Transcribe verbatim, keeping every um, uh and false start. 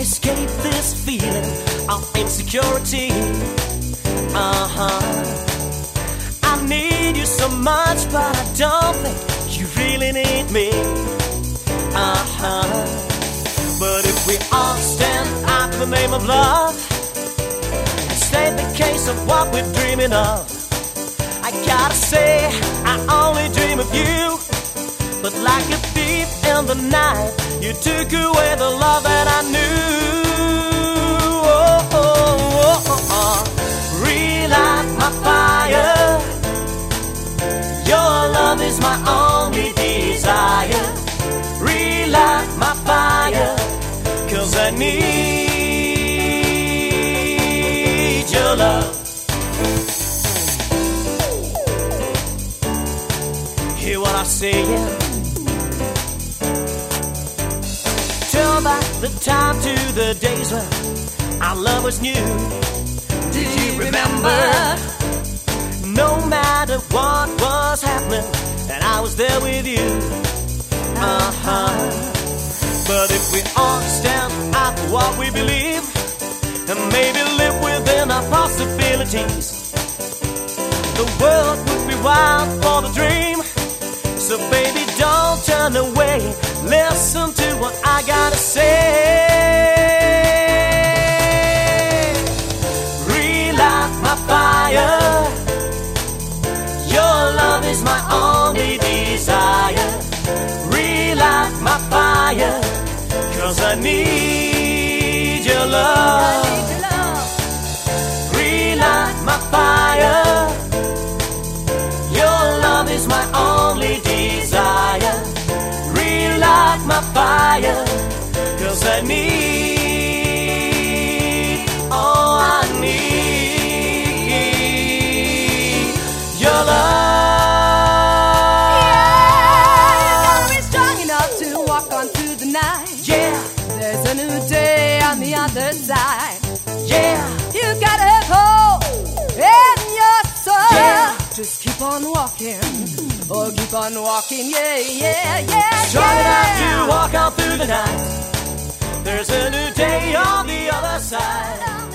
escape this feeling of insecurity. Uh-huh. I need you so much, but I don't think you really need me. Uh-huh. But if we all stand out in the name of love and state the case of what we're dreaming of, I gotta say I only dream of you. But like a thief in the night, you took away the love that I knew. Oh, oh, oh, oh, oh. Relight my fire. Your love is my only desire. Relight my fire, 'cause I need your love. Hear what I say, yeah. Turn back the time to the days when our love was new. Did you remember? No matter what was happening, and I was there with you. Uh-huh. But if we all stand out for what we believe and maybe live within our possibilities, the world would be wild for the dream. So baby, don't turn away. Listen to what I gotta say. Relight my fire. Your love is my only desire. Relight my fire, 'cause I need your love. Relight my fire. Your love is my only desire. Relight my fire, 'cause I need, oh I need your love. Yeah, you gotta be strong enough to walk on through the night. Yeah, there's a new day on the other side. Yeah, you gotta have hope in your soul. Yeah, just keep on walking. Oh, keep on walking, yeah, yeah, yeah. Strong yeah. enough to walk on through the night. There's a new day on the other side.